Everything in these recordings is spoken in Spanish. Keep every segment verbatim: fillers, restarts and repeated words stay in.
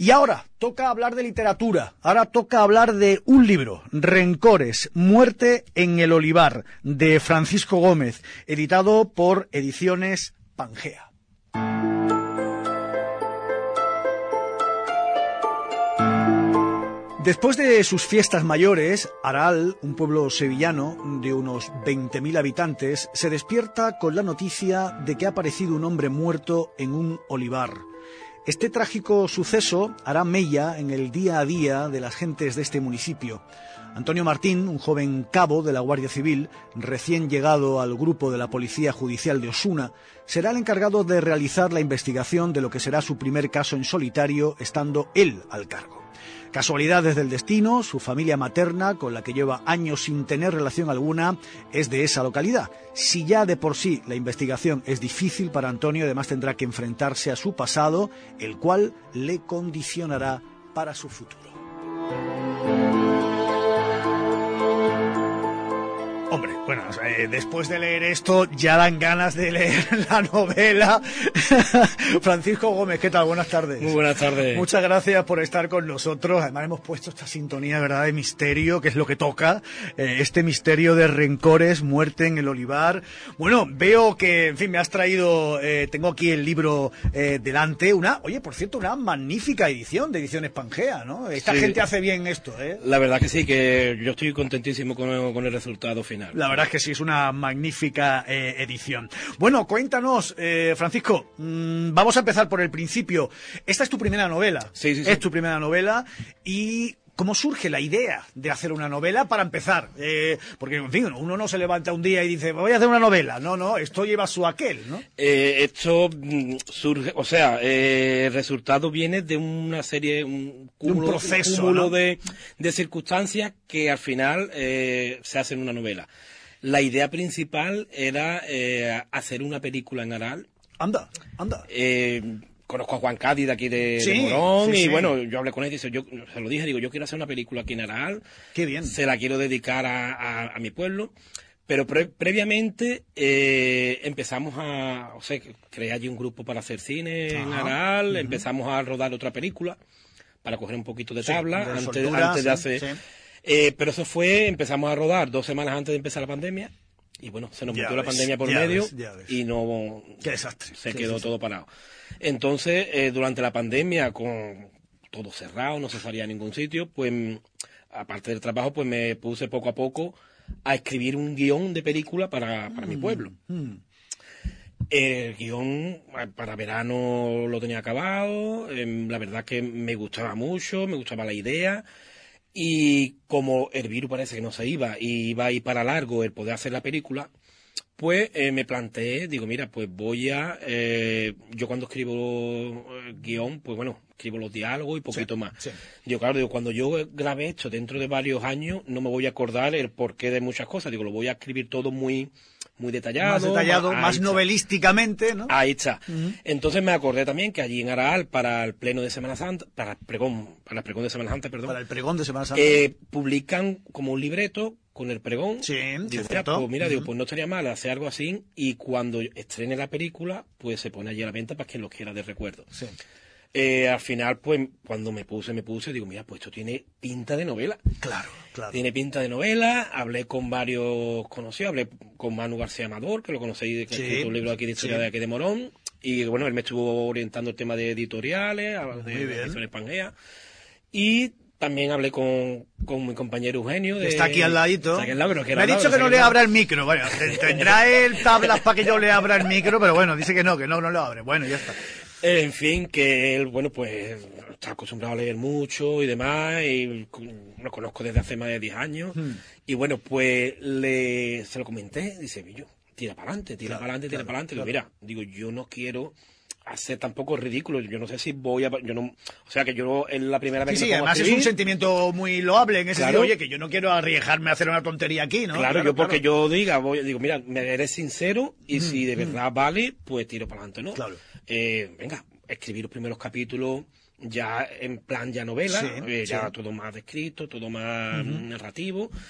Y ahora toca hablar de literatura, ahora toca hablar de un libro, Rencores, Muerte en el Olivar, de Francisco Gómez, editado por Ediciones Pangea. Después de sus fiestas mayores, Aral, un pueblo sevillano de unos veinte mil habitantes, se despierta con la noticia de que ha aparecido un hombre muerto en un olivar. Este trágico suceso hará mella en el día a día de las gentes de este municipio. Antonio Martín, un joven cabo de la Guardia Civil, recién llegado al grupo de la Policía Judicial de Osuna, será el encargado de realizar la investigación de lo que será su primer caso en solitario, estando él al cargo. Casualidades del destino, su familia materna, con la que lleva años sin tener relación alguna, es de esa localidad. Si ya de por sí la investigación es difícil para Antonio, además tendrá que enfrentarse a su pasado, el cual le condicionará para su futuro. Hombre, bueno, eh, después de leer esto ya dan ganas de leer la novela. Francisco Gómez, ¿qué tal? Buenas tardes. Muy buenas tardes. Muchas gracias por estar con nosotros. Además hemos puesto esta sintonía, ¿verdad?, de misterio, que es lo que toca. Eh, este misterio de Rencores, Muerte en el Olivar. Bueno, veo que, en fin, me has traído, eh, tengo aquí el libro eh, delante. Una, oye, por cierto, una magnífica edición de Ediciones Pangea, ¿no? Esta sí. gente hace bien esto, ¿eh? La verdad que sí, que yo estoy contentísimo con el, con el resultado final. La verdad es que sí, es una magnífica eh, edición. Bueno, cuéntanos, eh, Francisco, mmm, vamos a empezar por el principio. Esta es tu primera novela. Sí, sí, sí. Es tu primera novela y... ¿Cómo surge la idea de hacer una novela para empezar? Eh, porque, en fin, uno no se levanta un día y dice, voy a hacer una novela. No, no, esto lleva su aquel, ¿no? Eh, esto mm, surge, o sea, eh, el resultado viene de una serie, un cúmulo, un proceso, un cúmulo ¿no? de, de circunstancias que al final eh, se hacen una novela. La idea principal era eh, hacer una película en Aral. Anda, anda. Eh, Conozco a Juan Cádiz de aquí de, sí, de Morón sí, y sí. bueno, yo hablé con él y dice, yo se lo dije, digo, yo quiero hacer una película aquí en Aral. Qué bien. Se la quiero dedicar a, a, a mi pueblo. Pero pre previamente eh, empezamos a, o sea, creé allí un grupo para hacer cine. Ajá. En Aral, uh-huh. Empezamos a rodar otra película para coger un poquito de tabla, sí, de antes, soltura, antes de sí, hacer... Sí. Eh, pero eso fue, empezamos a rodar dos semanas antes de empezar la pandemia. Y bueno, se nos metió la pandemia por medio ves, y no... Qué desastre. Se sí, quedó sí, todo sí. parado. Entonces, eh, durante la pandemia, con todo cerrado, no se salía a ningún sitio, pues, aparte del trabajo, pues me puse poco a poco a escribir un guión de película para, para mm, mi pueblo. Mm. El guión para verano lo tenía acabado, eh, la verdad que me gustaba mucho, me gustaba la idea. Y como el virus parece que no se iba y iba a ir para largo el poder hacer la película, pues eh, me planteé, digo, mira, pues voy a... Eh, yo cuando escribo el guión, pues bueno, escribo los diálogos y poquito sí, más. Sí. Digo, claro, digo, cuando yo grabé esto dentro de varios años, no me voy a acordar el porqué de muchas cosas. Digo, lo voy a escribir todo muy... muy detallado. Más detallado, más está. novelísticamente, ¿no? Ahí está. Uh-huh. Entonces me acordé también que allí en Aral, para el pleno de Semana Santa, para el pregón, para el pregón de Semana Santa, perdón. Para el pregón de Semana Santa. Eh, publican como un libreto con el pregón. Sí, digo, mira, pues, mira uh-huh. digo, pues no estaría mal hacer algo así y cuando estrene la película, pues se pone allí a la venta para quien lo quiera de recuerdo. Sí. Eh, al final, pues, cuando me puse, me puse, digo, mira, pues esto tiene pinta de novela. Claro, claro. Tiene pinta de novela, hablé con varios conocidos, hablé con Manu García Amador, que lo conocí, que sí, ha escrito un libro aquí de historia sí. de aquí de Morón, y bueno, él me estuvo orientando el tema de editoriales, de, de Ediciones Pangea, y también hablé con, con mi compañero Eugenio. De, está aquí al ladito. Aquí al lado, pero que me ha dicho que no le abra el micro. Bueno, tendrá él tablas para que yo le abra el micro, pero bueno, dice que no, que no, no lo abre. Bueno, ya está. En fin, que él, bueno, pues está acostumbrado a leer mucho y demás, y lo conozco desde hace más de diez años. Hmm. Y bueno, pues le se lo comenté, dice, yo, tira para adelante, tira claro, para adelante, tira claro, para adelante. Claro. Mira, digo, yo no quiero hacer tampoco ridículo, yo no sé si voy a... yo no O sea, que yo en la primera vez sí, que sí, me además es un sentimiento muy loable en ese claro. sentido, oye, que yo no quiero arriesgarme a hacer una tontería aquí, ¿no? Claro, claro yo porque claro. yo diga, voy, digo, mira, me eres sincero y mm, si de verdad mm. vale, pues tiro para adelante, ¿no? Claro. Eh, venga, escribir los primeros capítulos ya en plan ya novela, sí, eh, ya sí. todo más descrito, todo más uh-huh. narrativo.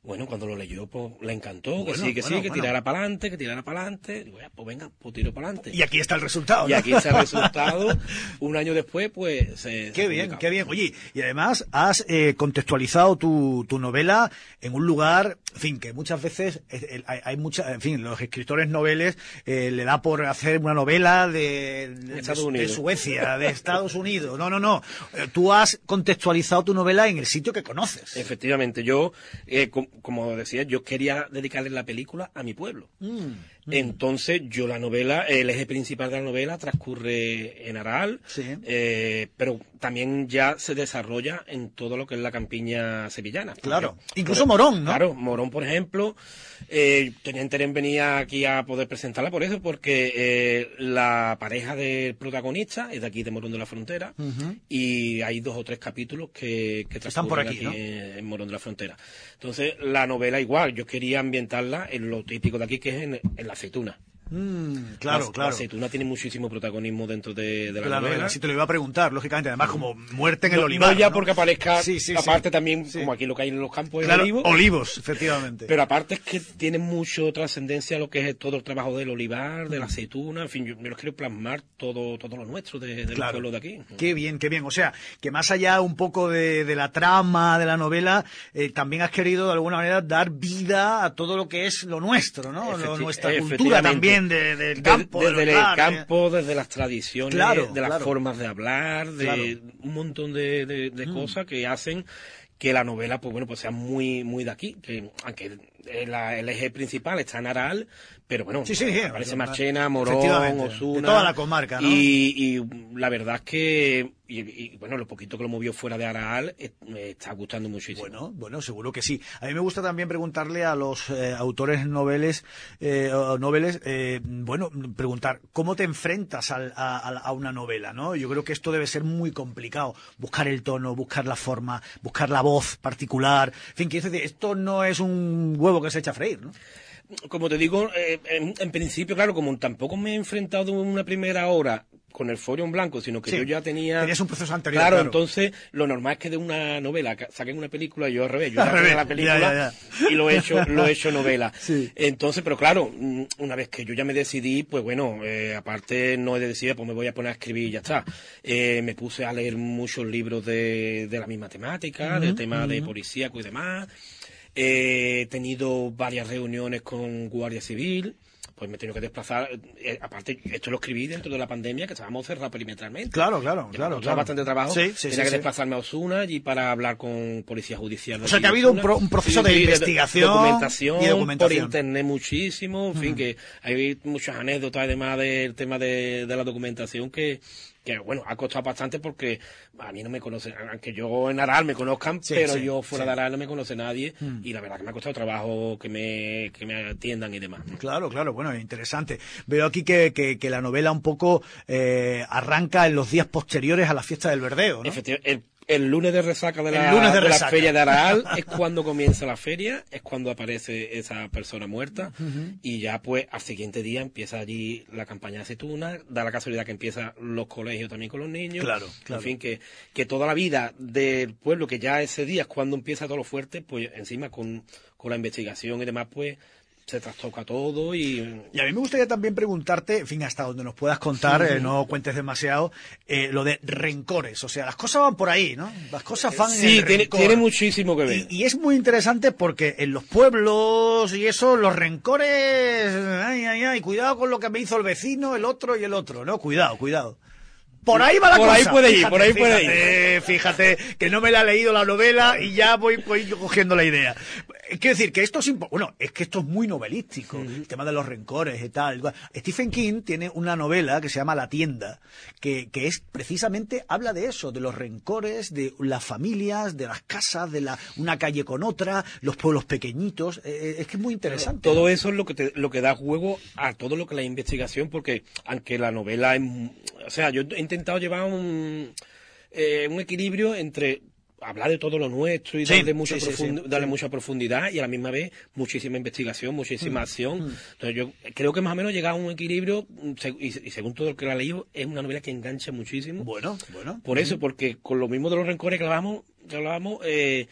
Bueno, cuando lo leyó, pues le encantó, que Bueno, sí, que bueno, sí, que bueno. tirara para adelante, que tirara para adelante. Digo, ya, pues venga, pues tiro para adelante. Y aquí está el resultado, Y ¿no? aquí está el resultado. Un año después, pues se. Qué se bien, publicaba. qué bien. Oye, y además has eh, contextualizado tu, tu novela en un lugar, en fin, que muchas veces eh, eh, hay, hay mucha, en fin, los escritores noveles eh, le da por hacer una novela de, de, Estados de Unidos. Suecia, de Estados Unidos. No, no, no. Eh, Tú has contextualizado tu novela en el sitio que conoces. Efectivamente, yo, eh, com- como decía, yo quería dedicarle la película a mi pueblo. Mm, Entonces, yo la novela, el eje principal de la novela transcurre en Aral, Sí. eh, pero también ya se desarrolla en todo lo que es la campiña sevillana. Claro. Porque, Incluso por- Morón, ¿no? Claro, Morón, por ejemplo, eh, tenía interés en venir aquí a poder presentarla por eso, porque eh, la pareja del protagonista es de aquí, de Morón de la Frontera, Ujú. y hay dos o tres capítulos que, que Están por transcurren aquí, ¿no? en, en Morón de la Frontera. Entonces, la novela igual, yo quería ambientarla en lo típico de aquí, que es en, en la aceituna. Mm, claro, la, claro. La aceituna tiene muchísimo protagonismo dentro de, de la De la novela. novela. Si te lo iba a preguntar, lógicamente. Además, como muerte en el olivar. No ya ¿no? porque aparezca, Sí, sí, sí. aparte también, Sí. como aquí lo que hay en los campos de Claro, olivo. olivos, efectivamente. Pero aparte es que tiene mucho trascendencia lo que es todo el trabajo del olivar, de la aceituna, en fin, yo, yo lo quiero plasmar todo, todo lo nuestro de, del Claro. pueblo de aquí. Qué bien, qué bien. O sea, que más allá un poco de, de la trama de la novela, eh, también has querido de alguna manera dar vida a todo lo que es lo nuestro, ¿no? Lo- Efecti- nuestra cultura efectivamente. también de- del De- campo. desde del el lugar, ¿eh? campo, desde las tradiciones, Claro, de las claro. formas de hablar, de Claro. un montón de, de- de Mm. cosas que hacen que la novela, pues bueno, pues sea muy, muy de aquí, que aunque el, el eje principal está en Aral, pero bueno, Sí, sí, sí. aparece Marchena, Morón, Efectivamente, Osuna, de toda la comarca, ¿no? y, y la verdad es que, y, y, bueno, lo poquito que lo movió fuera de Aral, eh, me está gustando muchísimo. Bueno, bueno, seguro que sí. A mí me gusta también preguntarle a los eh, autores noveles, eh, o noveles, eh, bueno, preguntar cómo te enfrentas al- a, a- a una novela, ¿no? Yo creo que esto debe ser muy complicado. Buscar el tono, buscar la forma, buscar la voz particular. En fin, quiero decir, esto no es un huevo que se echa a freír, ¿no? Como te digo, eh, en, en principio, claro, como tampoco me he enfrentado en una primera hora con el folio en blanco, sino que Sí, yo ya tenía... tenías un proceso anterior, Claro, claro. entonces lo normal es que de una novela ca- saquen una película y yo al revés. Yo Al ya tenía revés, la película ya, ya, y lo he hecho, lo he hecho novela. Sí. Entonces, pero claro, mm, una vez que yo ya me decidí, pues bueno, eh, aparte no he decidido, pues me voy a poner a escribir y ya está. Eh, me puse a leer muchos libros de, de la misma temática, del tema de policíaco y demás. Eh, he tenido varias reuniones con Guardia Civil, pues me he tenido que desplazar. Eh, aparte, esto lo escribí dentro de la pandemia, que estábamos cerrados perimetralmente. Claro, claro, Ya claro. me costaba claro. bastante trabajo. Sí, sí, Tenía sí, que sí. desplazarme a Osuna allí para hablar con policía judicial. de O sea, allí que ha de habido un Osuna. pro- un proceso de investigación documentación, y documentación. por internet muchísimo. En fin, que hay muchas anécdotas además del tema de, de la documentación que, que, bueno, ha costado bastante porque a mí no me conocen, aunque yo en Aral me conozcan, Sí, pero sí, yo fuera sí. de Aral no me conoce nadie y la verdad que me ha costado trabajo que me, que me atiendan y demás. Claro, claro, bueno, interesante. Veo aquí que, que, que la novela un poco eh, arranca en los días posteriores a la fiesta del Verdeo, ¿no? Efectivamente, el, el lunes de resaca de la, El lunes de de la resaca. feria de Aral es cuando comienza la feria, es cuando aparece esa persona muerta y ya pues al siguiente día empieza allí la campaña de aceituna, da la casualidad que empiezan los colegios también con los niños. Claro, claro. En fin, que, que toda la vida del pueblo, que ya ese día es cuando empieza todo lo fuerte, pues encima con, con la investigación y demás, pues se trastoca todo y... Y a mí me gustaría también preguntarte, en fin, hasta donde nos puedas contar, eh, no cuentes demasiado, eh, lo de rencores. O sea, las cosas van por ahí, ¿no? Las cosas van en Sí, el tiene, rencor. tiene muchísimo que ver. Y, y es muy interesante porque en los pueblos y eso, los rencores, ay, ay, ay, cuidado con lo que me hizo el vecino, el otro y el otro, ¿no? Cuidado, cuidado. Por ahí va la Por cosa. ahí puede ir, Fíjate, por ahí puede fíjate, Fíjate, que no me la he leído la novela y ya voy, voy cogiendo la idea. Quiero decir que esto es impo- bueno, es que esto es muy novelístico, el tema de los rencores y tal. Stephen King tiene una novela que se llama La tienda, que, que es precisamente, habla de eso, de los rencores, de las familias, de las casas, de la una calle con otra, los pueblos pequeñitos. Eh, es que es muy interesante. Todo ¿no? eso es lo que te, lo que da juego a todo lo que la investigación, porque aunque la novela es, o sea, yo he intentado llevar un, eh, un equilibrio entre hablar de todo lo nuestro y Sí, darle, mucha, sí, sí, profundi- sí, darle sí. mucha profundidad y a la misma vez muchísima investigación, muchísima Mm, acción. Entonces yo creo que más o menos llega a un equilibrio mm, se- y, y según todo lo que la he leído, es una novela que engancha muchísimo. Bueno, bueno. Por eso, porque con lo mismo de los rencores que hablábamos, que hablábamos eh,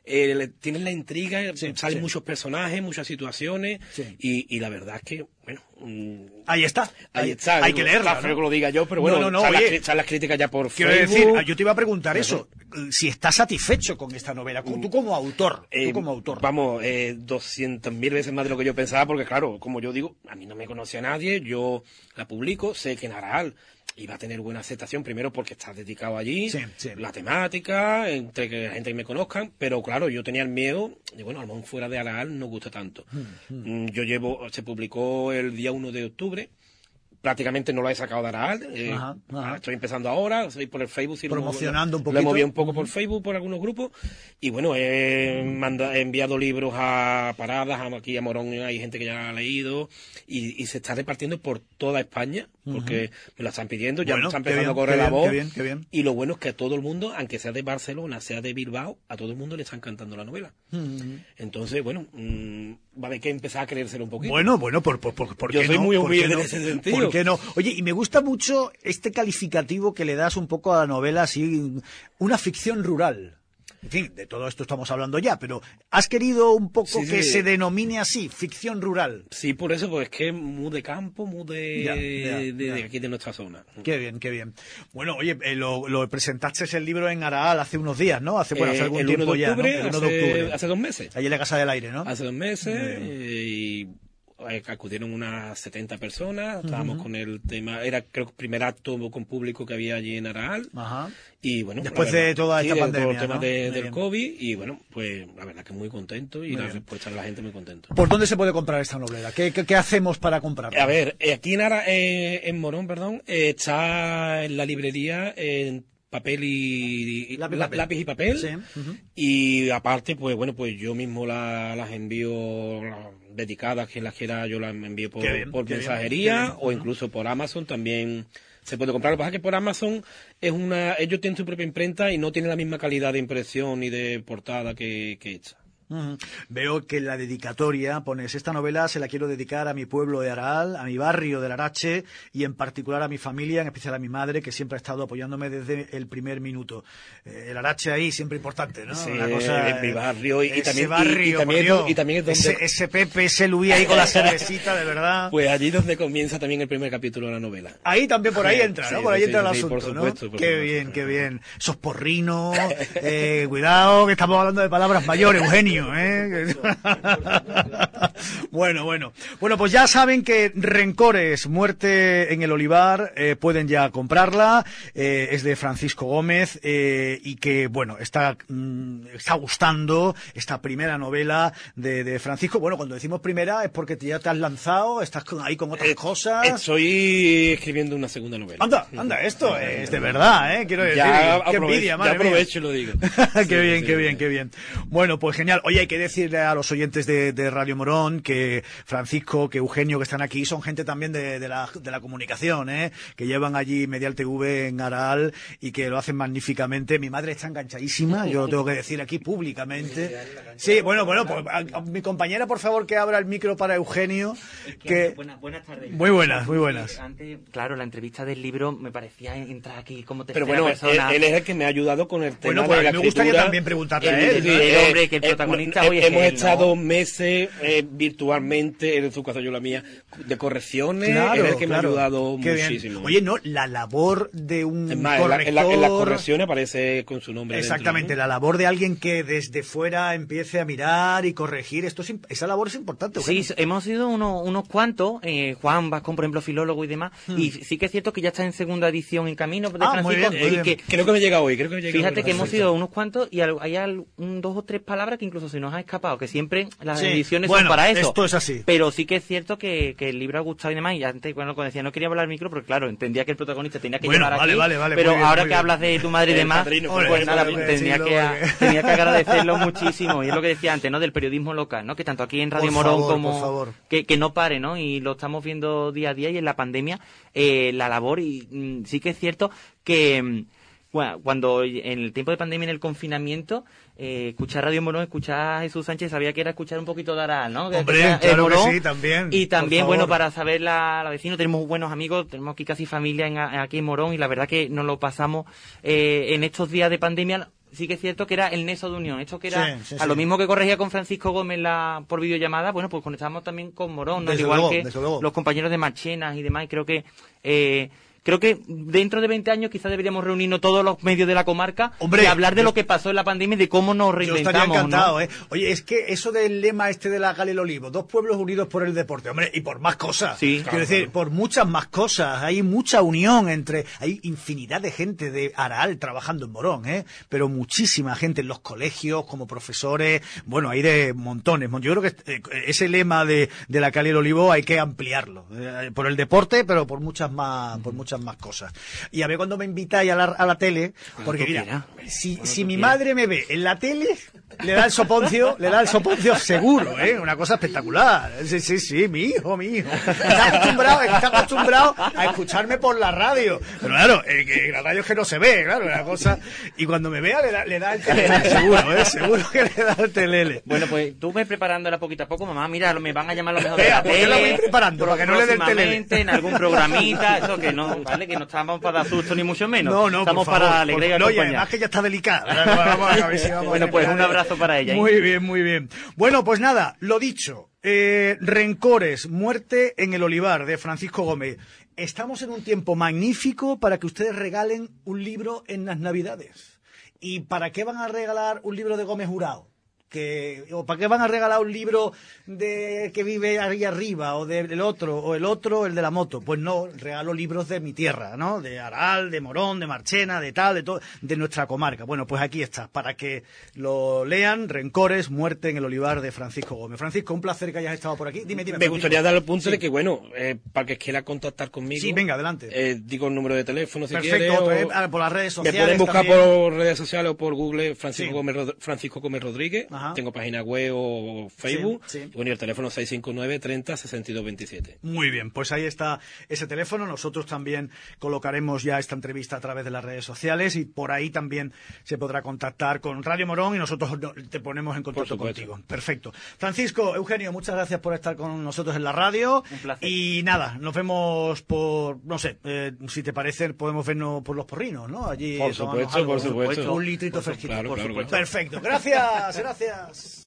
eh, tienes la intriga, Sí, salen sí. muchos personajes, muchas situaciones, Sí. y, y la verdad es que, bueno... mm, Ahí está. ahí está. Hay digo, que leerla, está feo ¿no? que lo diga yo, pero bueno, No, no, no, salen, las, oye, cri- salen las críticas ya por Quiero Facebook. decir, yo te iba a preguntar eso, si estás satisfecho con esta novela, tú como autor, Eh, tú como autor. Vamos, eh, doscientas mil veces más de lo que yo pensaba, porque claro, como yo digo, a mí no me conocía nadie, yo la publico, sé que en Aral iba a tener buena aceptación, primero porque está dedicado allí, Sí, sí. la temática, entre que la gente me conozcan, pero claro, yo tenía el miedo, de bueno, a lo mejor fuera de Aral no gusta tanto. Mm, Yo llevo, se publicó el día uno de octubre, prácticamente no lo he sacado de Aral, eh, Ajá, ajá. estoy empezando ahora, soy por el Facebook, sí, lo movo- Promocionando un Lo he poquito. movido un poco por Facebook, por algunos grupos, y bueno, he, manda- he enviado libros a Paradas, a- aquí a Morón hay gente que ya lo ha leído, y, y se está repartiendo por toda España, porque me la están pidiendo, ya Bueno, me está qué empezando bien, a correr qué la bien, voz, qué bien, qué bien. y lo bueno es que a todo el mundo, aunque sea de Barcelona, sea de Bilbao, a todo el mundo le están cantando la novela. Entonces, bueno, mm, va a haber que empezar a creérselo un poquito. Bueno, bueno, por, por, por, ¿por Yo qué soy no? muy ¿Por qué humilde no? en ese sentido. ¿Por qué no? Oye, y me gusta mucho este calificativo que le das un poco a la novela, así, una ficción rural. En fin, de todo esto estamos hablando ya, pero has querido un poco Sí, que sí. se denomine así, ficción rural. Sí, por eso, pues es que es muy de campo, muy de, Ya, ya, de, de ya. aquí de nuestra zona. Qué bien, qué bien. Bueno, oye, eh, lo, lo presentaste el libro en Araal hace unos días, ¿no? Hace, bueno, hace Eh, algún el tiempo uno de ya, ¿no? octubre, El uno hace, de octubre. hace dos meses. Allí en la Casa del Aire, ¿no? Hace dos meses eh, y eh, acudieron unas setenta personas, estábamos con el tema, era creo que el primer acto con público que había allí en Araal. Ajá. Y bueno, Después la de toda sí, esta de pandemia, todo el tema ¿no? de- Muy del bien. COVID, y bueno, pues la verdad que muy contento y Muy la bien. respuesta de la gente muy contento. ¿Por dónde se puede comprar esta novela? ¿Qué, qué, qué hacemos para comprarla? A ver, eh, aquí en, Ara- eh, en Morón, perdón, eh, está en la librería en papel y, y- Lápiz, la- papel. lápiz y papel. Sí, ujú. Y aparte, pues bueno, pues yo mismo la- las envío la- dedicadas, quien las quiera, yo las envío por, Qué bien, por qué bien, mensajería qué bien. o incluso por Amazon también se puede comprar. Lo que pasa es que por Amazon es una, ellos tienen su propia imprenta y no tienen la misma calidad de impresión ni de portada que, que esta. Ujú. Veo que en la dedicatoria pones, esta novela se la quiero dedicar a mi pueblo de Araal, a mi barrio del Arache y en particular a mi familia, en especial a mi madre, que siempre ha estado apoyándome desde el primer minuto. Eh, el Arache ahí siempre importante, ¿no? Sí, Una cosa, en mi eh, barrio y- y ese también- y- y barrio, también por es Dios. do- y también es donde- ese, ese Pepe, ese Luis ahí con la cervecita, de verdad. Pues allí donde comienza también el primer capítulo de la novela. Ahí también por ahí Sí, entra, ¿no? sí, Por ahí sí, entra sí, el sí, asunto, por supuesto, ¿no? por Qué supuesto. bien, qué bien. Esos porrinos, eh, cuidado, que estamos hablando de palabras mayores, Eugenio, ¿eh? Bueno, bueno. Bueno, pues ya saben que Rencores, Muerte en el Olivar, eh, pueden ya comprarla. Eh, es de Francisco Gómez eh, y que, bueno, está, mm, está gustando esta primera novela de, de Francisco. Bueno, cuando decimos primera es porque ya te has lanzado, estás con- ahí con otras Eh, cosas. Estoy escribiendo una segunda novela. Anda, anda, esto es de verdad, ¿eh? Quiero decir, Ya qué aprovecho, envidia, ya madre mía. aprovecho y lo digo. qué Sí, bien, sí, qué sí. bien, qué bien. Bueno, pues genial. Oye, hay que decirle a los oyentes de, de Radio Morón que Francisco, que Eugenio, que están aquí, son gente también de, de, la, de la comunicación, ¿eh? Que llevan allí Medial T V en Araal y que lo hacen magníficamente. Mi madre está enganchadísima, yo lo tengo que decir aquí públicamente. Sí, bueno, bueno, pues a- a mi compañera, por favor, que abra el micro para Eugenio. Que... Buenas, buenas tardes. Muy buenas, muy buenas. Antes, claro, la entrevista del libro me parecía entrar aquí como tercera Pero bueno, él, persona. él es el que me ha ayudado con el tema Bueno, pues de la a mí me gustaría escritura. también preguntarle a El- él, el- ¿no? El eh, hombre que el eh, protagonista eh, hoy es hemos él, ¿no? estado meses eh, virtualmente, en su caso yo la mía, de correcciones, él es el que me ha ayudado Qué bien. muchísimo. Oye, no, la labor de un es más, en, la- corrector... en la- en las correcciones aparece con su nombre. dentro, Exactamente, ¿no? la labor de alguien que desde fuera empiece a mirar y corregir, esto es, imp- esa labor es importante. Sí, Eugenio. hemos sido unos, unos cuantos, eh, Juan Vascón, por ejemplo, filólogo y demás, y sí que es cierto que ya está en segunda edición en camino de Hmm. Ah, muy Francisco, bien, muy y bien. que Creo que me llega hoy, creo que me llega fíjate hoy. que hemos Perfecto. sido unos cuantos y al- hay al- un, dos o tres palabras que incluso se nos ha escapado, que siempre las Sí, ediciones bueno, son para eso. esto es así. Pero sí que es cierto que, que el libro ha gustado y demás, y antes, bueno, como decía, no quería hablar al micro, porque claro, entendía que el protagonista tenía que Bueno, llevar vale, aquí, vale, vale, pero muy bien, ahora muy que bien. hablas de tu madre y El demás, padrino, Ole, pues eso nada, lo pues que tenía, decirlo, que, porque- tenía que agradecerlo muchísimo, y es lo que decía antes, ¿no?, del periodismo local, ¿no?, que tanto aquí en Radio Por Morón favor, como por favor. Que, que no pare, ¿no?, y lo estamos viendo día a día, y en la pandemia, eh, la labor, y mm, sí que es cierto que... mm, bueno, cuando en el tiempo de pandemia, en el confinamiento, eh, escuchar Radio Morón, escuchar a Jesús Sánchez, sabía que era escuchar un poquito de Aral, ¿no? Que Hombre, escuchar, eh, claro que Morón. sí, también, Y por también, favor. bueno, para saber la, la vecina, tenemos buenos amigos, tenemos aquí casi familia en, aquí en Morón, y la verdad que nos lo pasamos eh, en estos días de pandemia, sí que es cierto que era el nexo de unión. Esto que era Sí, sí, a sí. lo mismo que corregía con Francisco Gómez la, por videollamada, bueno, pues conectamos también con Morón, ¿no? Al Desde igual luego, que desde luego. los compañeros de Marchenas y demás. Y creo que eh, creo que dentro de veinte años quizás deberíamos reunirnos todos los medios de la comarca Hombre, y hablar de yo- lo que pasó en la pandemia y de cómo nos Yo reinventamos. estaría encantado, ¿no? ¿eh? Oye, es que eso del lema este de la Gala y el Olivo, dos pueblos unidos por el deporte, hombre, y por más cosas. Sí, Quiero claro, decir, claro. por muchas más cosas. Hay mucha unión entre... Hay infinidad de gente de Aral trabajando en Morón, ¿eh? Pero muchísima gente en los colegios, como profesores. Bueno, hay de montones. Yo creo que eh, ese lema de, de la Gala y el Olivo hay que ampliarlo. Eh, por el deporte, pero por muchas más, por muchas más cosas. Y a ver cuando me invitáis a la, a la tele, porque tú mira, quieras. si, Cuando si tú mi quieras. madre me ve en la tele, le da el soponcio, le da el soponcio seguro, ¿eh? Una cosa espectacular. Sí, sí, sí, mi hijo, mi hijo. Está acostumbrado, está acostumbrado a escucharme por la radio. Pero claro, eh, que la radio es que no se ve, claro, una cosa. Y cuando me vea le da, le da el telele, seguro, ¿eh? Seguro que le da el telele. Bueno, pues tú ves preparándola poquito a poco, mamá, mira, me van a llamar lo mejor de la Vea, ¿por qué la voy tele, preparando? Para que no le dé el telele. próximamente, en algún programita, eso que no, vale, que no estamos para dar susto ni mucho menos. No, no, estamos por favor, para alegría y por- no, y acompañar. además que ya está delicada. Vamos a ver si vamos a Bueno, pues terminar. un abrazo para ella. ¿eh? Muy bien, muy bien. Bueno, pues nada, lo dicho. Eh, Rencores, muerte en el olivar, de Francisco Gómez. Estamos en un tiempo magnífico para que ustedes regalen un libro en las Navidades. ¿Y para qué van a regalar un libro de Gómez Jurado? Que, o para qué van a regalar un libro de que vive ahí arriba, o del otro, o el otro, el de la moto. Pues no, regalo libros de mi tierra, ¿no? De Aral, de Morón, de Marchena, de tal, de todo, de nuestra comarca. Bueno, pues aquí está, para que lo lean. Rencores, muerte en el olivar, de Francisco Gómez. Francisco, un placer que hayas estado por aquí. Dime, dime. Me Francisco. gustaría dar el punto Sí. de que, bueno, eh, para que quiera contactar conmigo. Sí, venga, adelante. eh, digo el número de teléfono si quiere. Perfecto, o- eh, ah, por las redes Me sociales. pueden buscar también. por redes sociales o por Google Francisco, Sí. Gómez, Rod- Francisco Gómez Rodríguez. Ajá. Tengo página web o Facebook. Sí, sí. Y bueno, y el teléfono seis cinco nueve, treinta, sesenta y dos veintisiete. Muy bien, pues ahí está ese teléfono. Nosotros también colocaremos ya esta entrevista a través de las redes sociales y por ahí también se podrá contactar con Radio Morón y nosotros no- te ponemos en contacto supuesto. contigo. Perfecto. Francisco, Eugenio, muchas gracias por estar con nosotros en la radio. Un placer. Y nada, nos vemos por, no sé, eh, si te parece, podemos vernos por los porrinos, ¿no? Allí Por tomarnos supuesto, algo, por supuesto. Un litrito Por su- fresquito. claro, por claro, supuesto. claro. Perfecto. Gracias, gracias.